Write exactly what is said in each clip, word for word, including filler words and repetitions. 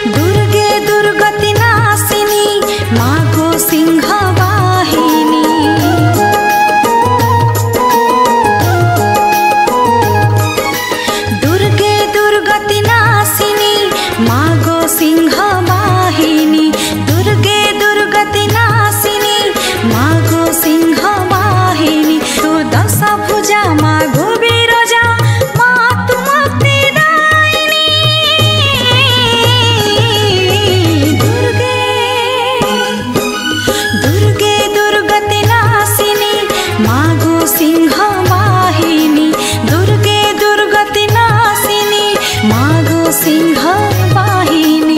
दुर्गे दुर्गति नाशिनी मागो सिंह वाहिनी। दुर्गे दुर्गति नाशिनी मागो सिंह वाहिनी। दुर्गे दुर्गति नाशिनी मागो सिंह वाहिनी। तू दश भुजा मागो बिरजा मा तू मुक्तिदायिनी। दुर्गे दुर्गे दुर्गति नाशिनी मागो सिंह वाहिनी। दुर्गे दुर्गति नाशिनी मागो सिंह वाहिनी।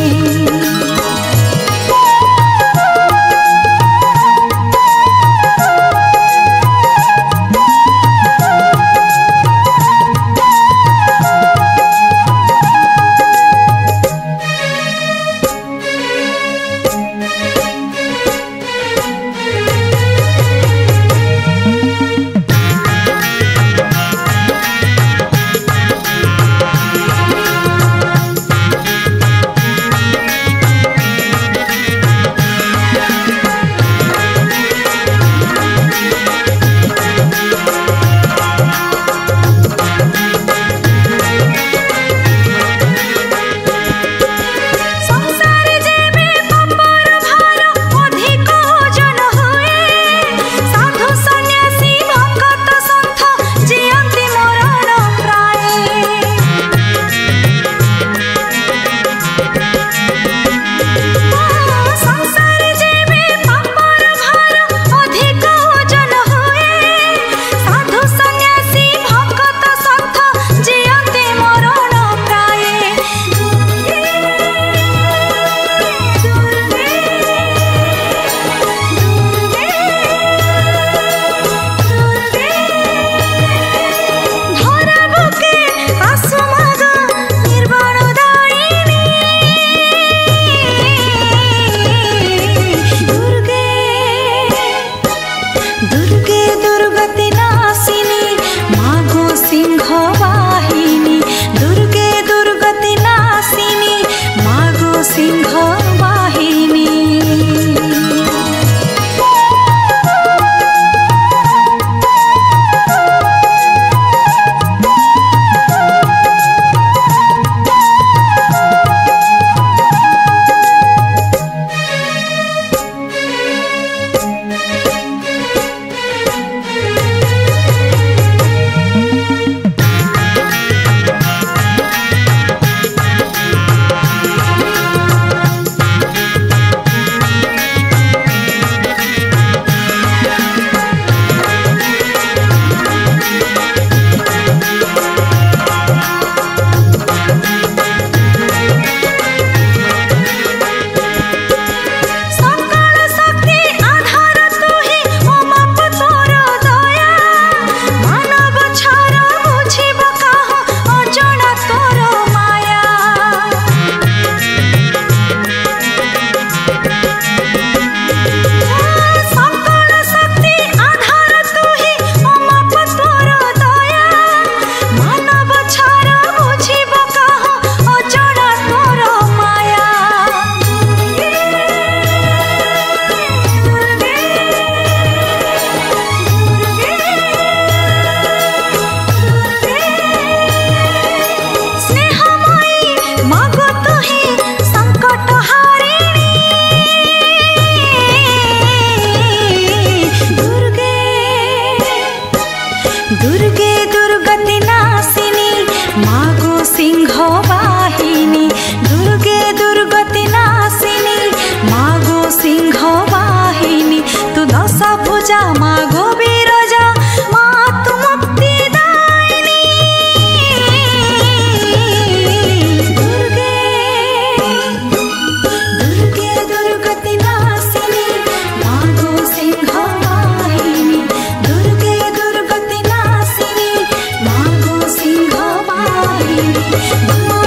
दुर्गे दुर्गति नाशिनी मागो सिंह वाहिनी। दुर्गे दुर्गति नाशिनी मागो सिंह वाहिनी। दुर्गे दुर्गति नाशिनी मागो सिंह वाहिनी। दुर्गे दुर्गति नाशिनी मागो सिंह वाहिनी। तू दश भुजा मागो बिरजा मा तू मुक्तिदायिनी। दुर्गे दुर्गे दुर्गति नाशिनी मागो सिंह वाहिनी। दुर्गे दुर्गति नाशिनी मागो सिंह वाहिनी।